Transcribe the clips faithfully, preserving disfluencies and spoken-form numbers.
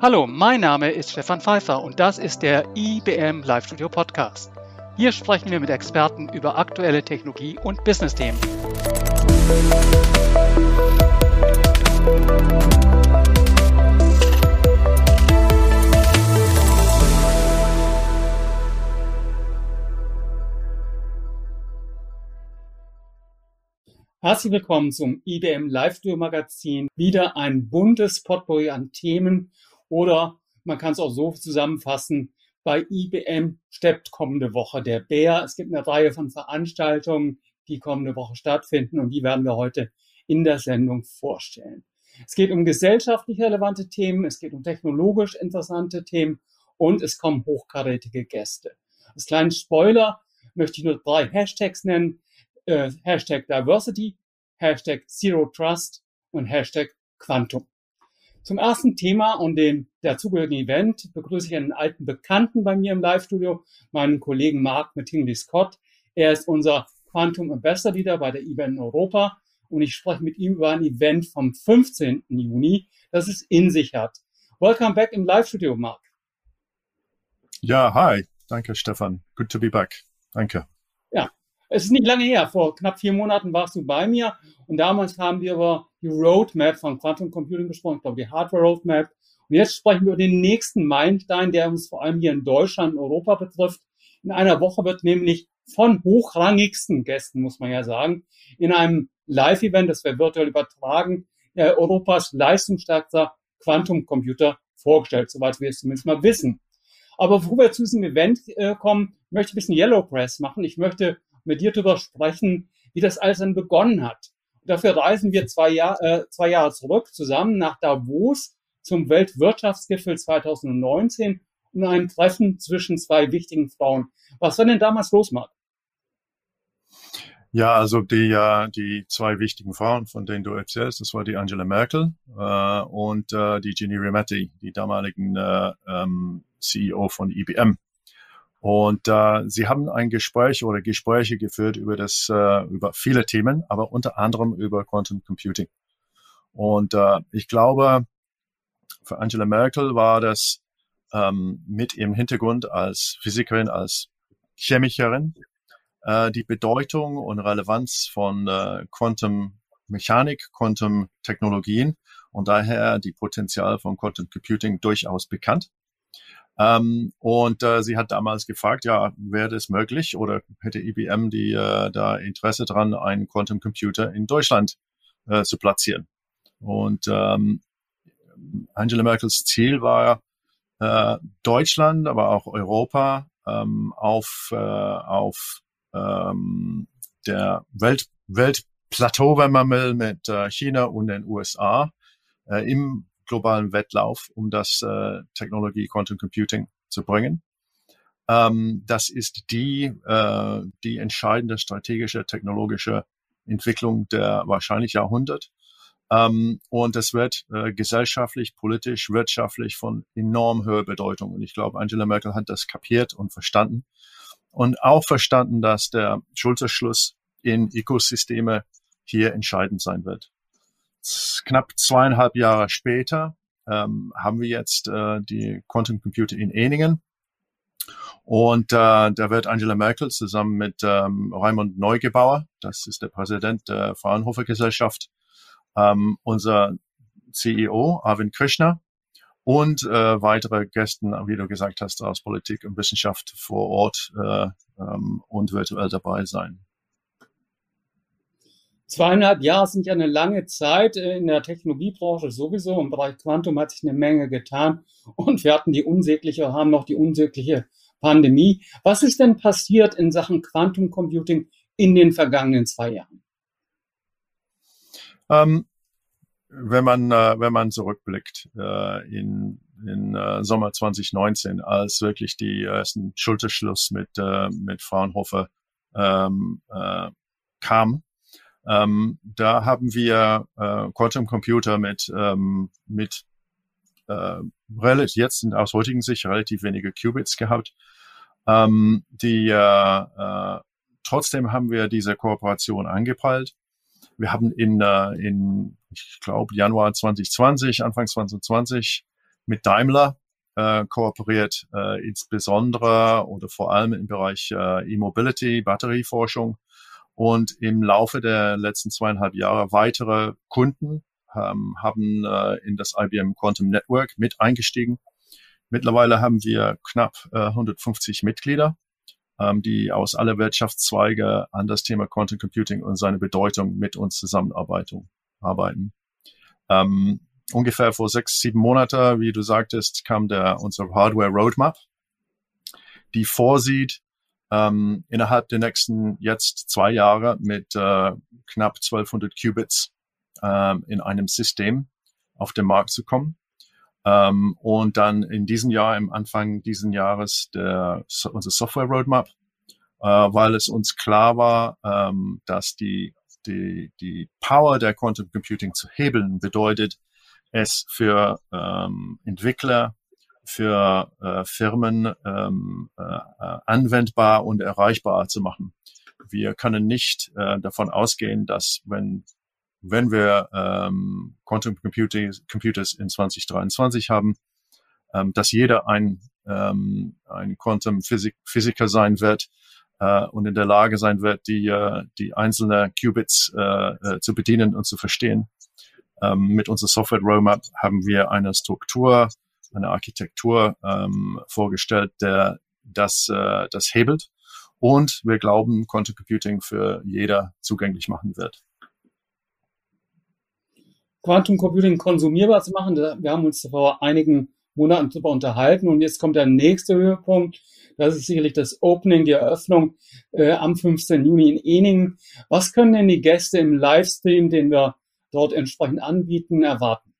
Hallo, mein Name ist Stefan Pfeiffer und das ist der I B M Live Studio Podcast. Hier sprechen wir mit Experten über aktuelle Technologie- und Business-Themen. Herzlich willkommen zum I B M Live Studio Magazin. Wieder ein buntes Potpourri an Themen oder man kann es auch so zusammenfassen, bei I B M steppt kommende Woche der Bär. Es gibt eine Reihe von Veranstaltungen, die kommende Woche stattfinden und die werden wir heute in der Sendung vorstellen. Es geht um gesellschaftlich relevante Themen, es geht um technologisch interessante Themen und es kommen hochkarätige Gäste. Als kleinen Spoiler möchte ich nur drei Hashtags nennen. Äh, Hashtag Diversity, Hashtag Zero Trust und Hashtag Quantum. Zum ersten Thema und dem dazugehörigen Event begrüße ich einen alten Bekannten bei mir im Live-Studio, meinen Kollegen Mark Mattingly-Scott. Er ist unser Quantum Ambassador Leader bei der I B M Europa und ich spreche mit ihm über ein Event vom fünfzehnten Juni, das es in sich hat. Welcome back im Live-Studio, Mark. Ja, hi. Danke, Stefan. Good to be back. Danke. Ja. Es ist nicht lange her, vor knapp vier Monaten warst du bei mir und damals haben wir über die Roadmap von Quantum Computing gesprochen, ich glaube die Hardware Roadmap. Und jetzt sprechen wir über den nächsten Meilenstein, der uns vor allem hier in Deutschland und Europa betrifft. In einer Woche wird nämlich von hochrangigsten Gästen, muss man ja sagen, in einem Live-Event, das wir virtuell übertragen, äh, Europas leistungsstärkster Quantum Computer vorgestellt, soweit wir es zumindest mal wissen. Aber bevor wir zu diesem Event äh, kommen, möchte ich ein bisschen Yellow Press machen. Ich möchte mit dir darüber sprechen, wie das alles dann begonnen hat. Und dafür reisen wir zwei, Jahr, äh, zwei Jahre zurück zusammen nach Davos zum Weltwirtschaftsgipfel zwanzig neunzehn und einem Treffen zwischen zwei wichtigen Frauen. Was war denn damals los, Marc? Ja, also die, äh, die zwei wichtigen Frauen, von denen du erzählst, das war die Angela Merkel äh, und äh, die Ginni Rometty, die damaligen äh, ähm, C E O von I B M. Und äh, sie haben ein Gespräch oder Gespräche geführt über das äh, über viele Themen, aber unter anderem über Quantum Computing. Und äh, ich glaube, für Angela Merkel war das ähm, mit ihrem Hintergrund als Physikerin, als Chemikerin, äh, die Bedeutung und Relevanz von äh, Quantum Mechanik, Quantum Technologien und daher die Potenzial von Quantum Computing durchaus bekannt. Ähm, und äh, sie hat damals gefragt, ja, wäre das möglich oder hätte I B M die äh, da Interesse dran, einen Quantum Computer in Deutschland äh, zu platzieren? Und ähm, Angela Merkels Ziel war äh, Deutschland, aber auch Europa ähm, auf äh, auf ähm, der Welt Weltplateau, wenn man will, mit äh, China und den U S A äh, im globalen Wettlauf, um das äh, Technologie Quantum Computing zu bringen. Ähm, das ist die äh, die entscheidende strategische technologische Entwicklung der wahrscheinlich Jahrhundert. Ähm, und es wird äh, gesellschaftlich, politisch, wirtschaftlich von enorm hoher Bedeutung. Und ich glaube, Angela Merkel hat das kapiert und verstanden. Und auch verstanden, dass der Schulterschluss in Ökosysteme hier entscheidend sein wird. Knapp zweieinhalb Jahre später ähm, haben wir jetzt äh, die Quantum Computer in Ehningen. Und äh, da wird Angela Merkel zusammen mit ähm, Raimund Neugebauer, das ist der Präsident der Fraunhofer Gesellschaft, ähm, unser C E O, Arvind Krishna, und äh, weitere Gäste, wie du gesagt hast, aus Politik und Wissenschaft vor Ort äh, ähm, und virtuell dabei sein. Zweieinhalb Jahre sind ja eine lange Zeit in der Technologiebranche sowieso. Im Bereich Quantum hat sich eine Menge getan und wir hatten die unsägliche, haben noch die unsägliche Pandemie. Was ist denn passiert in Sachen Quantum Computing in den vergangenen zwei Jahren? Ähm, wenn man äh, wenn man zurückblickt äh, in in äh, Sommer zwanzig neunzehn, als wirklich die ersten Schulterschluss mit äh, mit Fraunhofer ähm, äh, kam. Ähm, da haben wir äh, Quantum Computer mit ähm, mit äh, relativ jetzt sind aus heutigen Sicht relativ wenige Qubits gehabt. Ähm, die äh, äh, trotzdem haben wir diese Kooperation angepeilt. Wir haben in äh, in ich glaube Januar zwanzig zwanzig, Anfang zwanzig zwanzig mit Daimler äh, kooperiert, äh, insbesondere oder vor allem im Bereich äh, E-Mobility, Batterieforschung. Und im Laufe der letzten zweieinhalb Jahre weitere Kunden ähm, haben äh, in das I B M Quantum Network mit eingestiegen. Mittlerweile haben wir knapp äh, hundertfünfzig Mitglieder, ähm, die aus aller Wirtschaftszweige an das Thema Quantum Computing und seine Bedeutung mit uns zusammenarbeiten. Arbeiten. Ähm, ungefähr vor sechs, sieben Monaten, wie du sagtest, kam der unsere Hardware Roadmap, die vorsieht, ähm, innerhalb der nächsten jetzt zwei Jahre mit äh, knapp zwölfhundert Qubits ähm, in einem System auf den Markt zu kommen. Ähm, und dann in diesem Jahr, im Anfang diesen Jahres, der, unser Software Roadmap, äh, weil es uns klar war, ähm, dass die, die, die Power der Quantum Computing zu hebeln bedeutet, es für ähm, Entwickler, für äh, Firmen ähm, äh, anwendbar und erreichbar zu machen. Wir können nicht äh, davon ausgehen, dass wenn wenn wir ähm, Quantum Computing, Computers in zwanzig dreiundzwanzig haben, ähm, dass jeder ein, ähm, ein Quantum Physik, Physiker sein wird äh, und in der Lage sein wird, die, äh, die einzelnen Qubits äh, äh, zu bedienen und zu verstehen. Ähm, mit unserer Software Roadmap haben wir eine Struktur, eine Architektur ähm, vorgestellt, der das, äh, das hebelt. Und wir glauben, Quantum Computing für jeder zugänglich machen wird. Quantum Computing konsumierbar zu machen. Wir haben uns vor einigen Monaten darüber unterhalten und jetzt kommt der nächste Höhepunkt. Das ist sicherlich das Opening, die Eröffnung äh, am fünfzehnten Juni in Ehningen. Was können denn die Gäste im Livestream, den wir dort entsprechend anbieten, erwarten?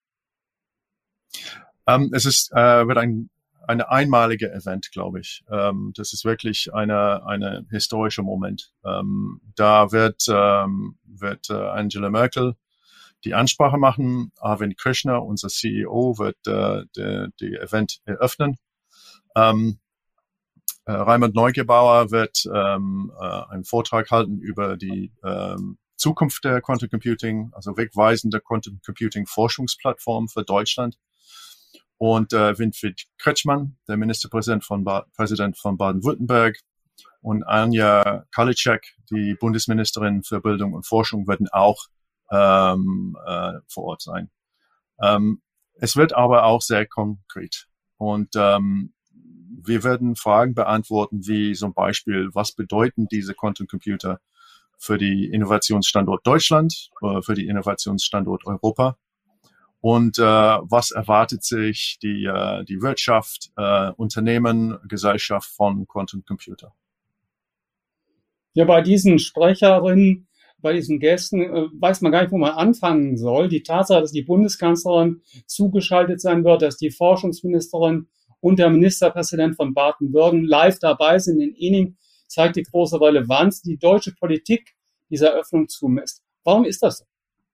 Um, es ist, äh, wird ein eine einmalige Event, glaube ich. Ähm, das ist wirklich eine eine historischer Moment. Ähm, da wird ähm, wird äh, Angela Merkel die Ansprache machen. Arvind Krishna, unser C E O, wird äh, die, die Event eröffnen. Ähm, äh, Raimund Neugebauer wird ähm, äh, einen Vortrag halten über die ähm, Zukunft der Quantum Computing, also wegweisende Quantum Computing Forschungsplattform für Deutschland. Und äh, Winfried Kretschmann, der Ministerpräsident von, ba- Präsident von Baden-Württemberg, und Anja Karliczek, die Bundesministerin für Bildung und Forschung, werden auch ähm, äh, vor Ort sein. Ähm, es wird aber auch sehr konkret. Und ähm, wir werden Fragen beantworten, wie zum Beispiel, was bedeuten diese Quantum Computer für die Innovationsstandort Deutschland, äh, für die Innovationsstandort Europa? Und äh, was erwartet sich die, äh, die Wirtschaft, äh, Unternehmen, Gesellschaft von Quantum Computer? Ja, bei diesen Sprecherinnen, bei diesen Gästen äh, weiß man gar nicht, wo man anfangen soll. Die Tatsache, dass die Bundeskanzlerin zugeschaltet sein wird, dass die Forschungsministerin und der Ministerpräsident von Baden-Württemberg live dabei sind in Ehningen, zeigt die große Relevanz, die deutsche Politik dieser Eröffnung zumisst. Warum ist das so?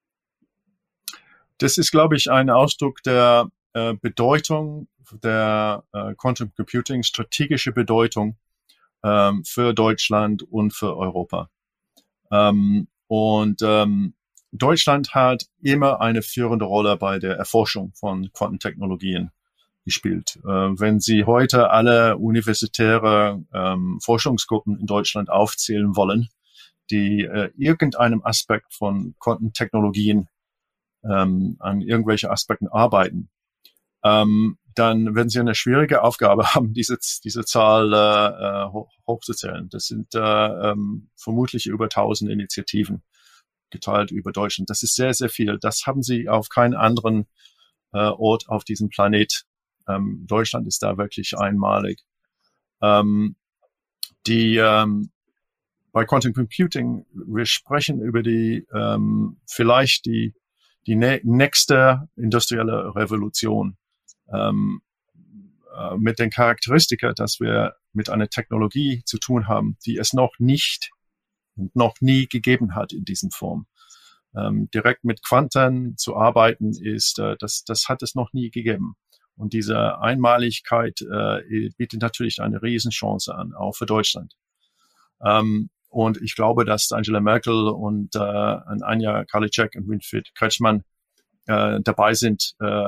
Das ist, glaube ich, ein Ausdruck der äh, Bedeutung der äh, Quantum Computing, strategische Bedeutung ähm, für Deutschland und für Europa. Ähm, und ähm, Deutschland hat immer eine führende Rolle bei der Erforschung von Quantentechnologien gespielt. Äh, wenn Sie heute alle universitäre ähm, Forschungsgruppen in Deutschland aufzählen wollen, die äh, irgendeinem Aspekt von Quantentechnologien ähm, an irgendwelche Aspekten arbeiten, ähm, dann werden Sie eine schwierige Aufgabe haben, diese, diese Zahl äh, hoch, hochzuzählen. Das sind äh, ähm, vermutlich über tausend Initiativen geteilt über Deutschland. Das ist sehr, sehr viel. Das haben Sie auf keinen anderen äh, Ort auf diesem Planet. Ähm, Deutschland ist da wirklich einmalig. Ähm, die ähm, bei Quantum Computing, wir sprechen über die ähm, vielleicht die die ne- nächste industrielle Revolution ähm, äh, mit den Charakteristika, dass wir mit einer Technologie zu tun haben, die es noch nicht und noch nie gegeben hat in diesem Form. Ähm, direkt mit Quanten zu arbeiten ist, äh, das, das hat es noch nie gegeben. Und diese Einmaligkeit äh, bietet natürlich eine Riesenchance an, auch für Deutschland. Ähm, und ich glaube, dass Angela Merkel und äh, Anja Karliczek und Winfried Kretschmann äh, dabei sind, äh,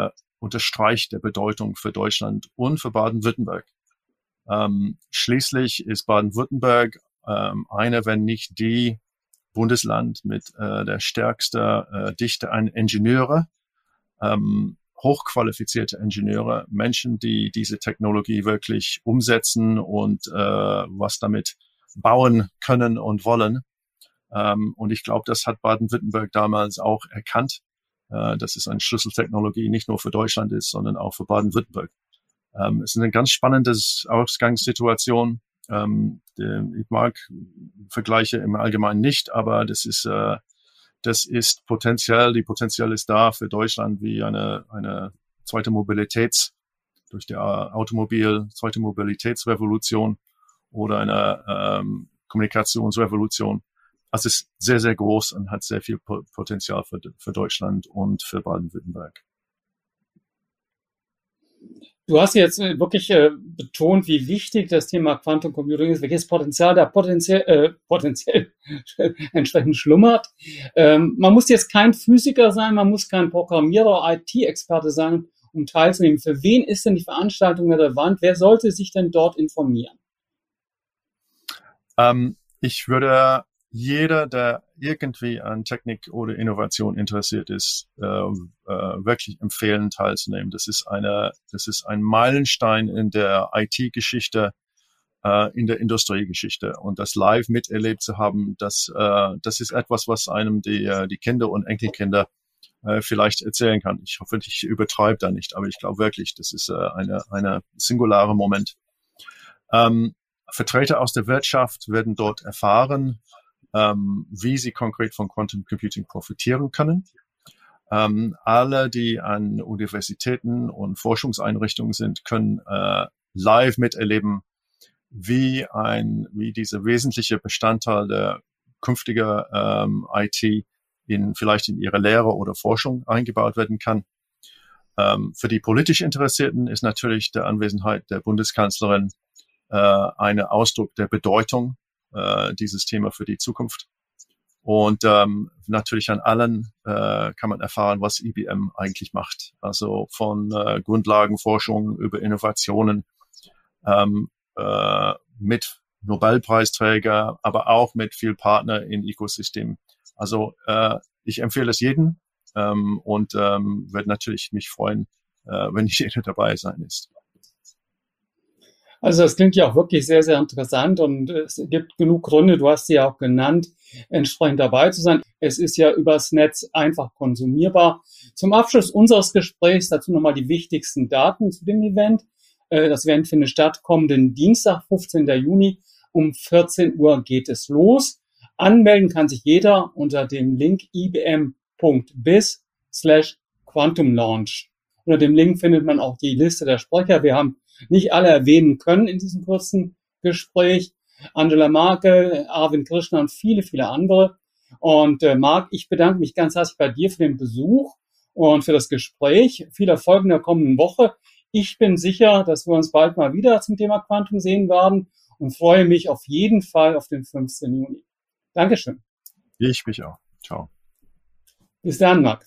unterstreicht der Bedeutung für Deutschland und für Baden-Württemberg. Ähm, schließlich ist Baden-Württemberg ähm, eine, wenn nicht die Bundesland mit äh, der stärksten äh, Dichte an Ingenieure, ähm, hochqualifizierte Ingenieure, Menschen, die diese Technologie wirklich umsetzen und äh, was damit bauen können und wollen. Ähm, und ich glaube, das hat Baden-Württemberg damals auch erkannt, äh, dass es eine Schlüsseltechnologie nicht nur für Deutschland ist, sondern auch für Baden-Württemberg. Ähm, es ist eine ganz spannende Ausgangssituation. Ähm, die, ich mag Vergleiche im Allgemeinen nicht, aber das ist, äh, das ist potenziell, die Potenzial ist da für Deutschland wie eine, eine zweite Mobilitäts, durch die Automobil, zweite Mobilitätsrevolution oder eine ähm, Kommunikationsrevolution. Also es ist sehr, sehr groß und hat sehr viel Potenzial für, für Deutschland und für Baden-Württemberg. Du hast jetzt wirklich äh, betont, wie wichtig das Thema Quantum Computing ist, welches Potenzial da potenziell, äh, potenziell entsprechend schlummert. Ähm, man muss jetzt kein Physiker sein, man muss kein Programmierer, I T-Experte sein, um teilzunehmen. Für wen ist denn die Veranstaltung relevant? Wer sollte sich denn dort informieren? Ähm, ich würde jeder, der irgendwie an Technik oder Innovation interessiert ist, äh, äh, wirklich empfehlen, teilzunehmen. Das ist eine, das ist ein Meilenstein in der I T-Geschichte, äh, in der Industriegeschichte. Und das live miterlebt zu haben, das, äh, das ist etwas, was einem die, die Kinder und Enkelkinder äh, vielleicht erzählen kann. Ich hoffe, ich übertreibe da nicht, aber ich glaube wirklich, das ist äh, eine, eine singulare Moment. Ähm, Vertreter aus der Wirtschaft werden dort erfahren, ähm, wie sie konkret von Quantum Computing profitieren können. Ähm, alle, die an Universitäten und Forschungseinrichtungen sind, können äh, live miterleben, wie ein, wie dieser wesentliche Bestandteil der künftigen ähm, I T in vielleicht in ihre Lehre oder Forschung eingebaut werden kann. Ähm, für die politisch Interessierten ist natürlich die Anwesenheit der Bundeskanzlerin äh, ein Ausdruck der Bedeutung äh, dieses Thema für die Zukunft. Und ähm, natürlich an allen äh, kann man erfahren, was I B M eigentlich macht. Also von äh, Grundlagenforschung über Innovationen ähm, äh, mit Nobelpreisträger, aber auch mit viel Partner im Ökosystem. Also äh, ich empfehle es jedem ähm, und ähm, werde natürlich mich freuen, äh, wenn jeder dabei sein ist. Also das klingt ja auch wirklich sehr, sehr interessant und es gibt genug Gründe, du hast sie ja auch genannt, entsprechend dabei zu sein. Es ist ja übers Netz einfach konsumierbar. Zum Abschluss unseres Gesprächs dazu nochmal die wichtigsten Daten zu dem Event. Das Event findet statt kommenden Dienstag, fünfzehnten Juni, um vierzehn Uhr geht es los. Anmelden kann sich jeder unter dem Link ibm.biz slash Quantum Launch. Unter dem Link findet man auch die Liste der Sprecher. Wir haben nicht alle erwähnen können in diesem kurzen Gespräch. Angela Merkel, Arvind Krishna und viele, viele andere. Und äh, Marc, ich bedanke mich ganz herzlich bei dir für den Besuch und für das Gespräch. Viel Erfolg in der kommenden Woche. Ich bin sicher, dass wir uns bald mal wieder zum Thema Quantum sehen werden und freue mich auf jeden Fall auf den fünfzehnten Juni. Dankeschön. Ich mich auch. Ciao. Bis dann, Marc.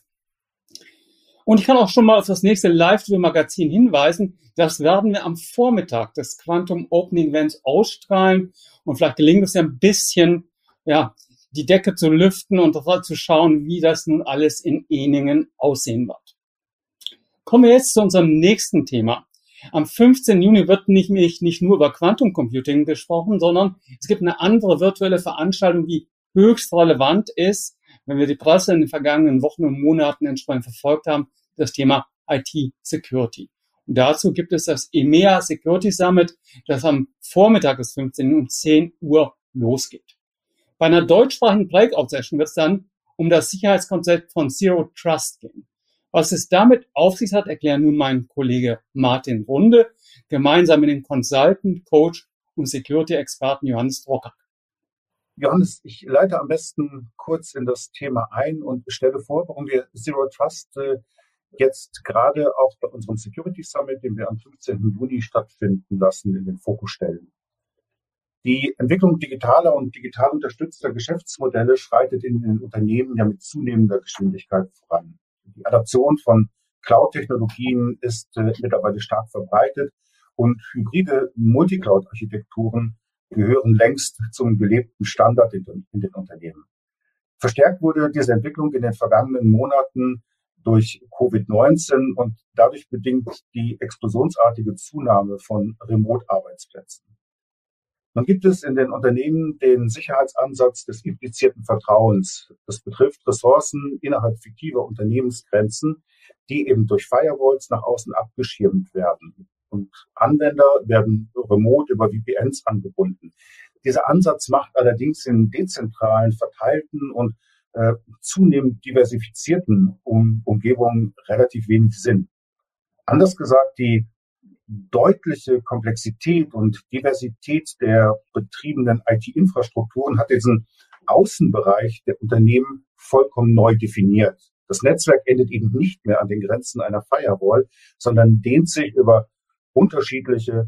Und ich kann auch schon mal auf das nächste Live-Magazin hinweisen. Das werden wir am Vormittag des Quantum Opening Events ausstrahlen. Und vielleicht gelingt es ja ein bisschen, ja, die Decke zu lüften und zu schauen, wie das nun alles in Ehningen aussehen wird. Kommen wir jetzt zu unserem nächsten Thema. Am fünfzehnten Juni wird nicht, nicht nur über Quantum Computing gesprochen, sondern es gibt eine andere virtuelle Veranstaltung, die höchst relevant ist, wenn wir die Presse in den vergangenen Wochen und Monaten entsprechend verfolgt haben, das Thema I T-Security. Und dazu gibt es das E M E A Security Summit, das am Vormittag des fünfzehnten um zehn Uhr losgeht. Bei einer deutschsprachigen Breakout-Session wird es dann um das Sicherheitskonzept von Zero Trust gehen. Was es damit auf sich hat, erklärt nun mein Kollege Martin Runde, gemeinsam mit dem Consultant, Coach und Security-Experten Johannes Drockert. Johannes, ich leite am besten kurz in das Thema ein und stelle vor, warum wir Zero Trust äh, jetzt gerade auch bei unserem Security Summit, den wir am fünfzehnten Juni stattfinden lassen, in den Fokus stellen. Die Entwicklung digitaler und digital unterstützter Geschäftsmodelle schreitet in den Unternehmen ja mit zunehmender Geschwindigkeit voran. Die Adaption von Cloud-Technologien ist äh, mittlerweile stark verbreitet und hybride Multicloud-Architekturen gehören längst zum gelebten Standard in, in den Unternehmen. Verstärkt wurde diese Entwicklung in den vergangenen Monaten durch Covid neunzehn und dadurch bedingt die explosionsartige Zunahme von Remote-Arbeitsplätzen. Nun gibt es in den Unternehmen den Sicherheitsansatz des implizierten Vertrauens. Das betrifft Ressourcen innerhalb fiktiver Unternehmensgrenzen, die eben durch Firewalls nach außen abgeschirmt werden. Und Anwender werden remote über V P Ns angebunden. Dieser Ansatz macht allerdings in dezentralen, verteilten und äh, zunehmend diversifizierten um, Umgebungen relativ wenig Sinn. Anders gesagt, die deutliche Komplexität und Diversität der betriebenen I T-Infrastrukturen hat diesen Außenbereich der Unternehmen vollkommen neu definiert. Das Netzwerk endet eben nicht mehr an den Grenzen einer Firewall, sondern dehnt sich über unterschiedliche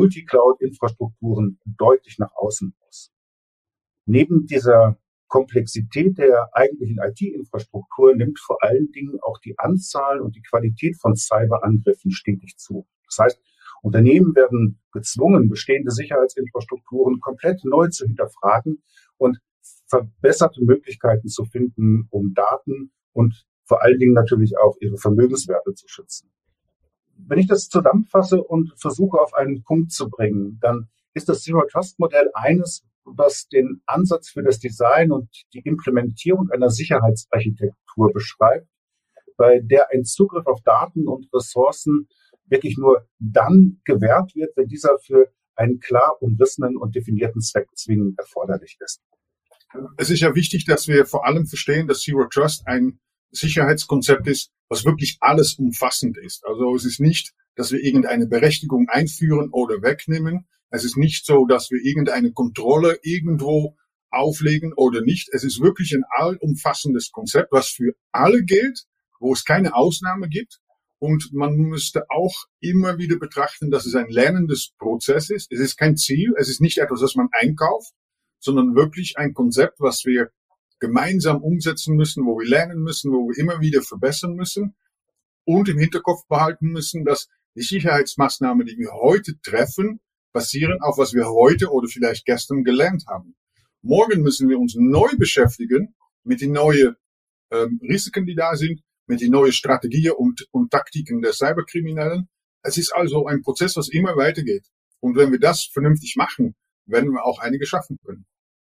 Multicloud-Infrastrukturen deutlich nach außen aus. Neben dieser Komplexität der eigentlichen I T-Infrastruktur nimmt vor allen Dingen auch die Anzahl und die Qualität von Cyberangriffen stetig zu. Das heißt, Unternehmen werden gezwungen, bestehende Sicherheitsinfrastrukturen komplett neu zu hinterfragen und verbesserte Möglichkeiten zu finden, um Daten und vor allen Dingen natürlich auch ihre Vermögenswerte zu schützen. Wenn ich das zusammenfasse und versuche auf einen Punkt zu bringen, dann ist das Zero-Trust-Modell eines, was den Ansatz für das Design und die Implementierung einer Sicherheitsarchitektur beschreibt, bei der ein Zugriff auf Daten und Ressourcen wirklich nur dann gewährt wird, wenn dieser für einen klar umrissenen und definierten Zweck zwingend erforderlich ist. Es ist ja wichtig, dass wir vor allem verstehen, dass Zero Trust ein Sicherheitskonzept ist, was wirklich alles umfassend ist. Also es ist nicht, dass wir irgendeine Berechtigung einführen oder wegnehmen. Es ist nicht so, dass wir irgendeine Kontrolle irgendwo auflegen oder nicht. Es ist wirklich ein allumfassendes Konzept, was für alle gilt, wo es keine Ausnahme gibt. Und man müsste auch immer wieder betrachten, dass es ein lernendes Prozess ist. Es ist kein Ziel, es ist nicht etwas, das man einkauft, sondern wirklich ein Konzept, was wir gemeinsam umsetzen müssen, wo wir lernen müssen, wo wir immer wieder verbessern müssen und im Hinterkopf behalten müssen, dass die Sicherheitsmaßnahmen, die wir heute treffen, basieren auf, was wir heute oder vielleicht gestern gelernt haben. Morgen müssen wir uns neu beschäftigen mit den neuen ähm, Risiken, die da sind, mit den neuen Strategien und, und Taktiken der Cyberkriminellen. Es ist also ein Prozess, was immer weitergeht. Und wenn wir das vernünftig machen, werden wir auch einige schaffen können.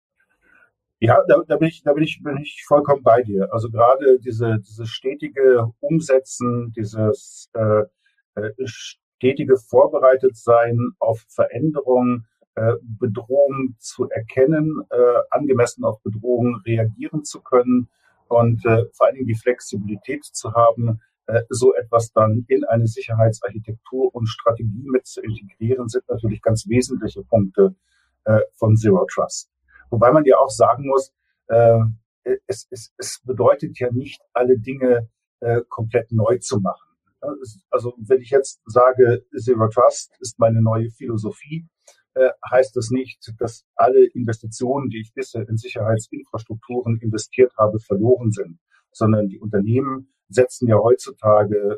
Ja, da, da, bin ich, da bin ich, bin ich vollkommen bei dir. Also gerade diese, diese stetige Umsetzen, dieses äh, äh, stetige Vorbereitetsein auf Veränderungen, äh, Bedrohungen zu erkennen, äh, angemessen auf Bedrohungen reagieren zu können und äh, vor allen Dingen die Flexibilität zu haben, äh, so etwas dann in eine Sicherheitsarchitektur und Strategie mit zu integrieren, sind natürlich ganz wesentliche Punkte äh, von Zero Trust. Wobei man ja auch sagen muss, äh, es, es, es bedeutet ja nicht, alle Dinge äh, komplett neu zu machen. Also wenn ich jetzt sage, Zero Trust ist meine neue Philosophie, äh, heißt das nicht, dass alle Investitionen, die ich bisher in Sicherheitsinfrastrukturen investiert habe, verloren sind, sondern die Unternehmen setzen ja heutzutage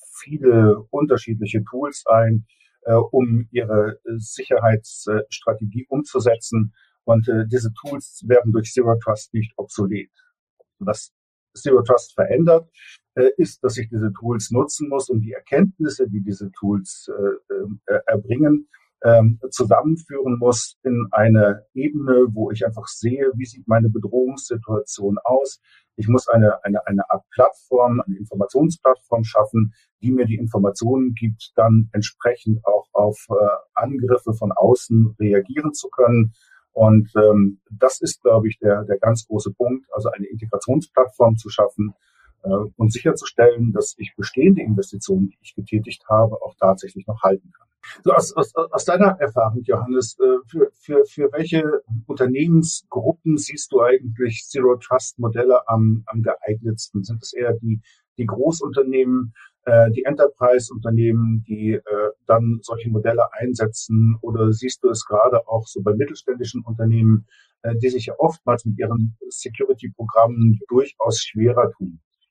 viele unterschiedliche Tools ein, äh, um ihre Sicherheitsstrategie umzusetzen. Und äh, diese Tools werden durch Zero Trust nicht obsolet. Was Zero Trust verändert, äh, ist, dass ich diese Tools nutzen muss, um die Erkenntnisse, die diese Tools äh, äh, erbringen, äh, zusammenführen muss in eine Ebene, wo ich einfach sehe, wie sieht meine Bedrohungssituation aus. Ich muss eine, eine, eine Art Plattform, eine Informationsplattform schaffen, die mir die Informationen gibt, dann entsprechend auch auf äh, Angriffe von außen reagieren zu können. Und ähm, das ist, glaube ich, der, der ganz große Punkt, also eine Integrationsplattform zu schaffen äh, und sicherzustellen, dass ich bestehende Investitionen, die ich getätigt habe, auch tatsächlich noch halten kann. So aus, aus, aus deiner Erfahrung, Johannes, äh, für, für, für welche Unternehmensgruppen siehst du eigentlich Zero-Trust-Modelle am, am geeignetsten? Sind es eher die, die Großunternehmen, die Enterprise-Unternehmen, die äh, dann solche Modelle einsetzen, oder siehst du es gerade auch so bei mittelständischen Unternehmen, äh, die sich ja oftmals mit ihren Security-Programmen durchaus schwerer tun?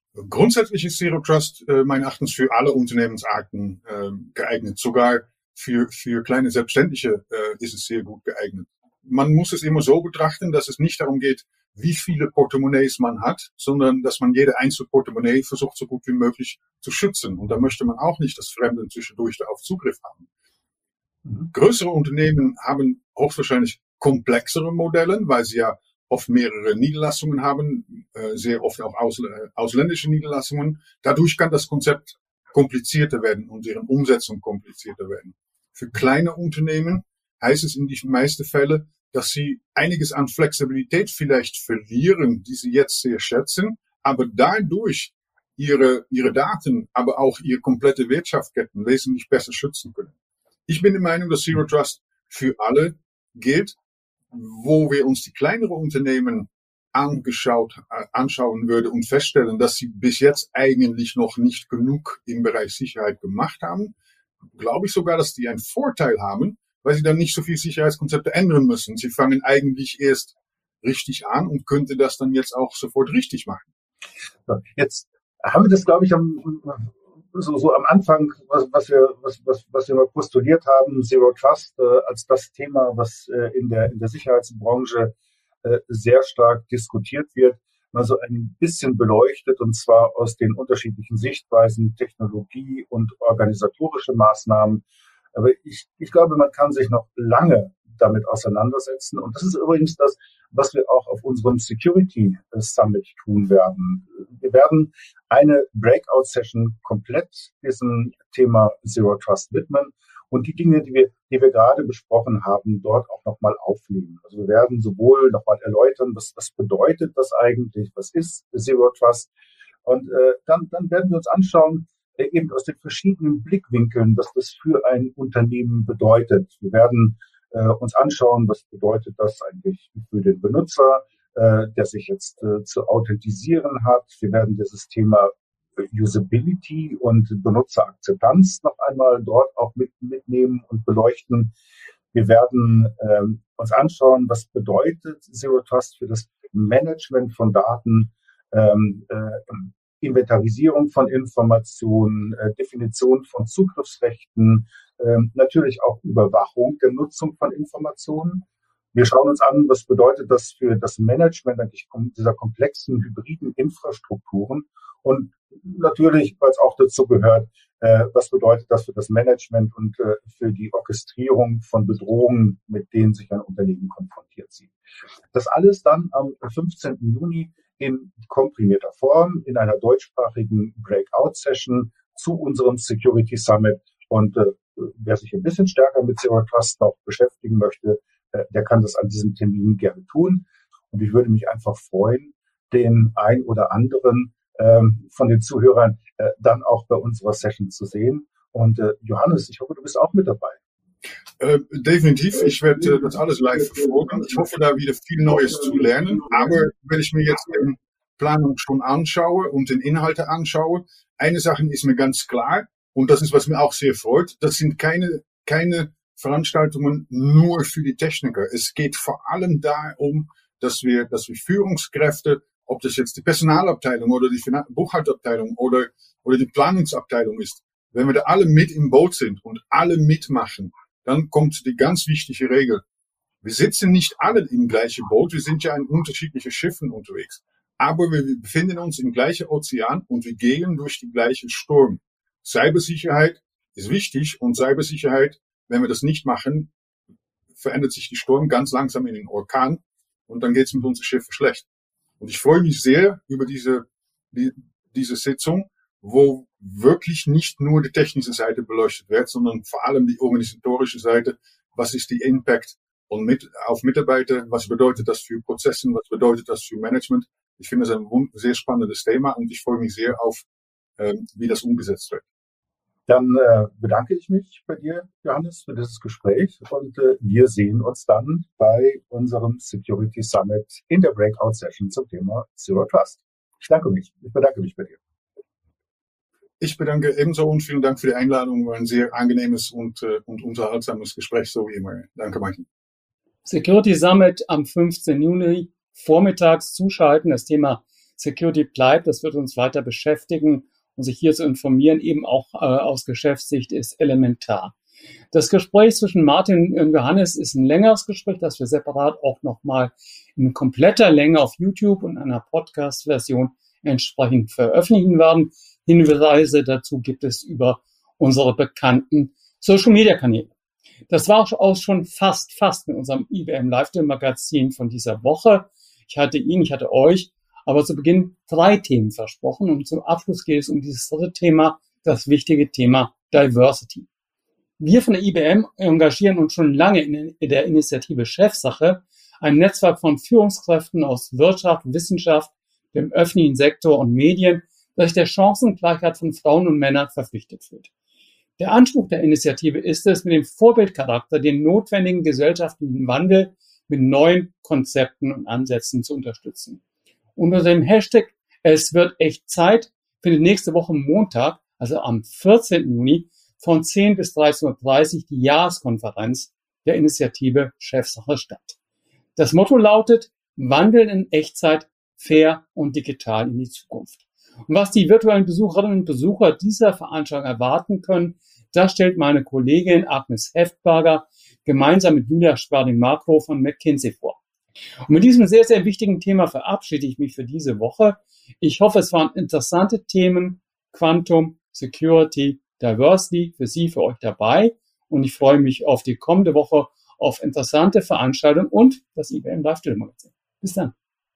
Grundsätzlich ist Zero Trust äh, meines Erachtens für alle Unternehmensarten äh, geeignet. Sogar für, für kleine Selbstständige äh, ist es sehr gut geeignet. Man muss es immer so betrachten, dass es nicht darum geht, wie viele Portemonnaies man hat, sondern dass man jede einzelne Portemonnaie versucht, so gut wie möglich zu schützen. Und da möchte man auch nicht, dass Fremde zwischendurch darauf Zugriff haben. Mhm. Größere Unternehmen haben höchstwahrscheinlich komplexere Modelle, weil sie ja oft mehrere Niederlassungen haben, äh, sehr oft auch aus, äh, ausländische Niederlassungen. Dadurch kann das Konzept komplizierter werden und deren Umsetzung komplizierter werden. Für kleine Unternehmen heißt es in den meisten Fällen, dass sie einiges an Flexibilität vielleicht verlieren, die sie jetzt sehr schätzen, aber dadurch ihre, ihre Daten, aber auch ihre komplette Wirtschaftsketten wesentlich besser schützen können. Ich bin der Meinung, dass Zero Trust für alle gilt, wo wir uns die kleineren Unternehmen angeschaut, äh, anschauen würden und feststellen, dass sie bis jetzt eigentlich noch nicht genug im Bereich Sicherheit gemacht haben, glaube ich sogar, dass die einen Vorteil haben, weil sie dann nicht so viel Sicherheitskonzepte ändern müssen. Sie fangen eigentlich erst richtig an und könnte das dann jetzt auch sofort richtig machen. Jetzt haben wir das, glaube ich, am, so, so am Anfang, was, was wir, was, was, was wir mal postuliert haben, Zero Trust äh, als das Thema, was äh, in der, in der Sicherheitsbranche äh, sehr stark diskutiert wird, mal so ein bisschen beleuchtet, und zwar aus den unterschiedlichen Sichtweisen, Technologie und organisatorische Maßnahmen. Aber ich, ich glaube, man kann sich noch lange damit auseinandersetzen. Und das ist übrigens das, was wir auch auf unserem Security Summit tun werden. Wir werden eine Breakout-Session komplett diesem Thema Zero Trust widmen und die Dinge, die wir, die wir gerade besprochen haben, dort auch nochmal aufnehmen. Also wir werden sowohl nochmal erläutern, was, was bedeutet das eigentlich, was ist Zero Trust, und äh, dann, dann werden wir uns anschauen, äh, eben aus den verschiedenen Blickwinkeln, was das für ein Unternehmen bedeutet. Wir werden äh, uns anschauen, was bedeutet das eigentlich für den Benutzer, äh, der sich jetzt äh, zu authentisieren hat. Wir werden dieses Thema Usability und Benutzerakzeptanz noch einmal dort auch mit, mitnehmen und beleuchten. Wir werden ähm, uns anschauen, was bedeutet Zero Trust für das Management von Daten, ähm, äh, Inventarisierung von Informationen, äh, Definition von Zugriffsrechten, äh, natürlich auch Überwachung der Nutzung von Informationen. Wir schauen uns an, was bedeutet das für das Management eigentlich dieser komplexen hybriden Infrastrukturen, und natürlich, weil es auch dazu gehört, äh, was bedeutet das für das Management und äh, für die Orchestrierung von Bedrohungen, mit denen sich ein Unternehmen konfrontiert sieht. Das alles dann am fünfzehnten Juni in komprimierter Form in einer deutschsprachigen Breakout-Session zu unserem Security Summit. Und äh, wer sich ein bisschen stärker mit Zero Trust noch beschäftigen möchte, äh, der kann das an diesem Termin gerne tun. Und ich würde mich einfach freuen, den ein oder anderen ähm, von den Zuhörern äh, dann auch bei unserer Session zu sehen. Und äh, Johannes, ich hoffe, du bist auch mit dabei. Äh, definitiv. Ich werde äh, das alles live verfolgen. Ich hoffe, da wieder viel Neues zu lernen. Aber wenn ich mir jetzt die Planung schon anschaue und den Inhalte anschaue, eine Sache ist mir ganz klar, und das ist, was mir auch sehr freut, das sind keine, keine Veranstaltungen nur für die Techniker. Es geht vor allem darum, dass wir, dass wir Führungskräfte, ob das jetzt die Personalabteilung oder die Buchhalterabteilung oder, oder die Planungsabteilung ist, wenn wir da alle mit im Boot sind und alle mitmachen, dann kommt die ganz wichtige Regel. Wir sitzen nicht alle im gleichen Boot, wir sind ja in unterschiedlichen Schiffen unterwegs. Aber wir befinden uns im gleichen Ozean und wir gehen durch die gleiche Sturm. Cybersicherheit ist wichtig, und Cybersicherheit, wenn wir das nicht machen, verändert sich die Sturm ganz langsam in den Orkan und dann geht es mit unseren Schiffen schlecht. Und ich freue mich sehr über diese, die, diese Sitzung, wo wirklich nicht nur die technische Seite beleuchtet wird, sondern vor allem die organisatorische Seite. Was ist die Impact und mit, auf Mitarbeiter? Was bedeutet das für Prozesse? Was bedeutet das für Management? Ich finde das ein sehr spannendes Thema und ich freue mich sehr auf, ähm, wie das umgesetzt wird. Dann äh, bedanke ich mich bei dir, Johannes, für dieses Gespräch, und äh, wir sehen uns dann bei unserem Security Summit in der Breakout Session zum Thema Zero Trust. Ich danke mich. Ich bedanke mich bei dir. Ich bedanke ebenso und vielen Dank für die Einladung. War ein sehr angenehmes und, äh, und unterhaltsames Gespräch, so wie immer. Danke, Martin. Security Summit am fünfzehnten Juni, vormittags zuschalten. Das Thema Security bleibt, das wird uns weiter beschäftigen und sich hier zu informieren, eben auch äh, aus Geschäftssicht, ist elementar. Das Gespräch zwischen Martin und Johannes ist ein längeres Gespräch, das wir separat auch nochmal in kompletter Länge auf YouTube und einer Podcast-Version entsprechend veröffentlichen werden. Hinweise dazu gibt es über unsere bekannten Social-Media-Kanäle. Das war auch schon fast, fast mit unserem I B M Live-Magazin von dieser Woche. Ich hatte ihn, ich hatte euch, aber zu Beginn drei Themen versprochen und zum Abschluss geht es um dieses dritte Thema, das wichtige Thema Diversity. Wir von der I B M engagieren uns schon lange in der Initiative Chefsache, ein Netzwerk von Führungskräften aus Wirtschaft, Wissenschaft, dem öffentlichen Sektor und Medien, das sich der Chancengleichheit von Frauen und Männern verpflichtet fühlt. Der Anspruch der Initiative ist es, mit dem Vorbildcharakter den notwendigen gesellschaftlichen Wandel mit neuen Konzepten und Ansätzen zu unterstützen. Unter dem Hashtag Es wird echt Zeit findet nächste Woche Montag, also am vierzehnten Juni, von zehn bis dreizehn Uhr dreißig die Jahreskonferenz der Initiative Chefsache statt. Das Motto lautet: Wandeln in Echtzeit, fair und digital in die Zukunft. Und was die virtuellen Besucherinnen und Besucher dieser Veranstaltung erwarten können, das stellt meine Kollegin Agnes Heftberger gemeinsam mit Julia Schwerding-Markrow von McKinsey vor. Und mit diesem sehr, sehr wichtigen Thema verabschiede ich mich für diese Woche. Ich hoffe, es waren interessante Themen, Quantum, Security, Diversity für Sie, für euch dabei. Und ich freue mich auf die kommende Woche, auf interessante Veranstaltungen und das I B M Live-Magazin. Bis dann.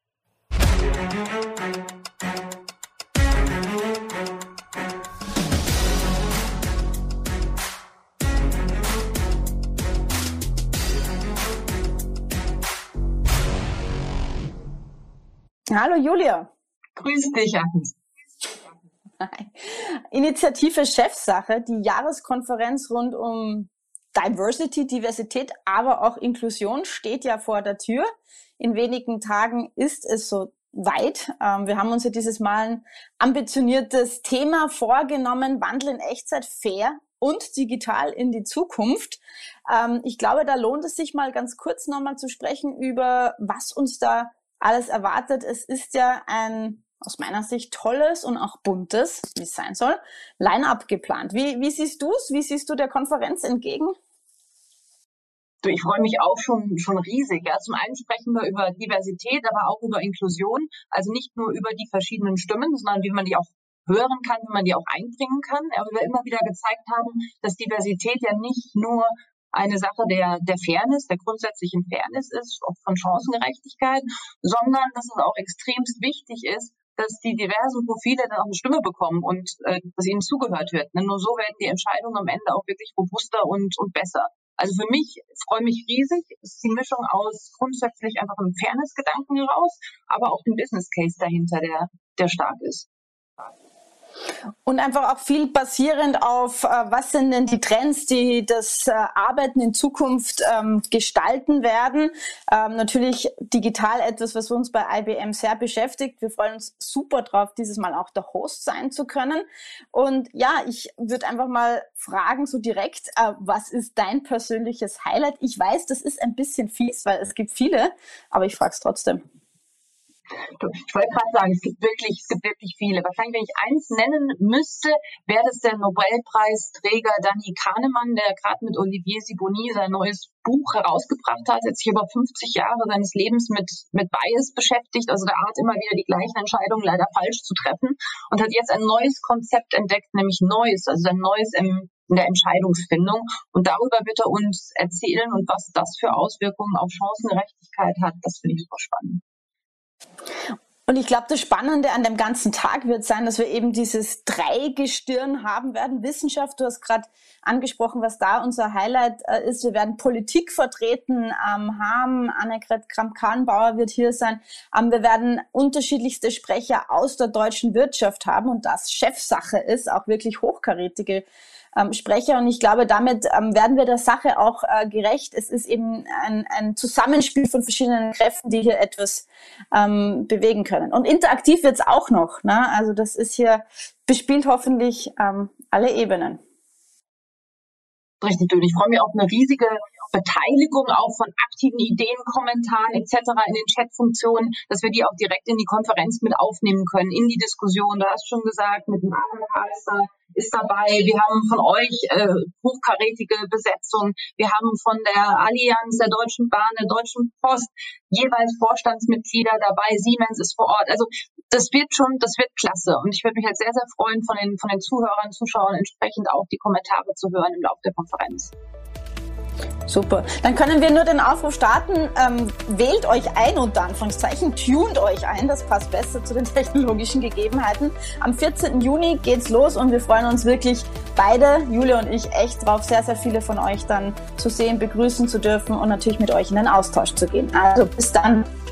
Hallo Julia. Grüß dich, Agnes. Initiative Chefsache, die Jahreskonferenz rund um Diversity, Diversität, aber auch Inklusion steht ja vor der Tür. In wenigen Tagen ist es so weit. Wir haben uns ja dieses Mal ein ambitioniertes Thema vorgenommen: Wandel in Echtzeit, fair und digital in die Zukunft. Ich glaube, da lohnt es sich mal ganz kurz nochmal zu sprechen über, was uns da alles erwartet. Es ist ja ein, aus meiner Sicht, tolles und auch buntes, wie es sein soll, Line-up geplant. Wie, wie siehst du es? Wie siehst du der Konferenz entgegen? Du, ich freue mich auch schon, schon riesig. Ja. Zum einen sprechen wir über Diversität, aber auch über Inklusion. Also nicht nur über die verschiedenen Stimmen, sondern wie man die auch hören kann, wie man die auch einbringen kann. Aber wir immer wieder gezeigt haben, dass Diversität ja nicht nur eine Sache der, der Fairness, der grundsätzlichen Fairness ist, auch von Chancengerechtigkeit, sondern dass es auch extremst wichtig ist, dass die diversen Profile dann auch eine Stimme bekommen und äh, dass ihnen zugehört wird. Nur so werden die Entscheidungen am Ende auch wirklich robuster und, und besser. Also für mich, ich freue mich riesig, es ist die Mischung aus grundsätzlich einfach einem Fairness-Gedanken heraus, aber auch dem Business Case dahinter, der, der stark ist. Und einfach auch viel basierend auf, äh, was sind denn die Trends, die das äh, Arbeiten in Zukunft ähm, gestalten werden. Ähm, natürlich digital etwas, was uns bei I B M sehr beschäftigt. Wir freuen uns super drauf, dieses Mal auch der Host sein zu können. Und ja, ich würde einfach mal fragen, so direkt, äh, was ist dein persönliches Highlight? Ich weiß, das ist ein bisschen fies, weil es gibt viele, aber ich frage es trotzdem. Ich wollte gerade sagen, es gibt wirklich, es gibt wirklich viele. Wahrscheinlich, wenn ich eins nennen müsste, wäre das der Nobelpreisträger Danny Kahneman, der gerade mit Olivier Sibony sein neues Buch herausgebracht hat. Er hat sich über fünfzig Jahre seines Lebens mit, mit Bias beschäftigt, also der Art, immer wieder die gleichen Entscheidungen leider falsch zu treffen, und hat jetzt ein neues Konzept entdeckt, nämlich Neues, also ein Neues im in der Entscheidungsfindung. Und darüber wird er uns erzählen, und was das für Auswirkungen auf Chancengerechtigkeit hat. Das finde ich super spannend. Und ich glaube, das Spannende an dem ganzen Tag wird sein, dass wir eben dieses Dreigestirn haben werden. Wissenschaft, du hast gerade angesprochen, was da unser Highlight äh, ist. Wir werden Politik vertreten ähm, haben. Annegret Kramp-Karrenbauer wird hier sein. Ähm, wir werden unterschiedlichste Sprecher aus der deutschen Wirtschaft haben, und das Chefsache ist, auch wirklich hochkarätige Ähm, Sprecher. Und ich glaube, damit ähm, werden wir der Sache auch äh, gerecht. Es ist eben ein, ein Zusammenspiel von verschiedenen Kräften, die hier etwas ähm, bewegen können. Und interaktiv wird's auch noch. Ne? Also das ist hier, bespielt hoffentlich ähm, alle Ebenen. Richtig, und ich freue mich auf eine riesige Beteiligung auch von aktiven Ideen, Kommentaren et cetera in den Chatfunktionen, dass wir die auch direkt in die Konferenz mit aufnehmen können, in die Diskussion. Du hast schon gesagt, mit Martin Kalister ist dabei. Wir haben von euch äh, hochkarätige Besetzung. Wir haben von der Allianz, der Deutschen Bahn, der Deutschen Post jeweils Vorstandsmitglieder dabei. Siemens ist vor Ort. Also das wird schon, das wird klasse. Und ich würde mich jetzt sehr, sehr freuen, von den, von den Zuhörern, Zuschauern entsprechend auch die Kommentare zu hören im Laufe der Konferenz. Super. Dann können wir nur den Aufruf starten. Ähm, wählt euch ein, unter Anführungszeichen, tunt euch ein. Das passt besser zu den technologischen Gegebenheiten. Am vierzehnten Juni geht's los und wir freuen uns wirklich beide, Julia und ich, echt drauf, sehr, sehr viele von euch dann zu sehen, begrüßen zu dürfen und natürlich mit euch in den Austausch zu gehen. Also bis dann.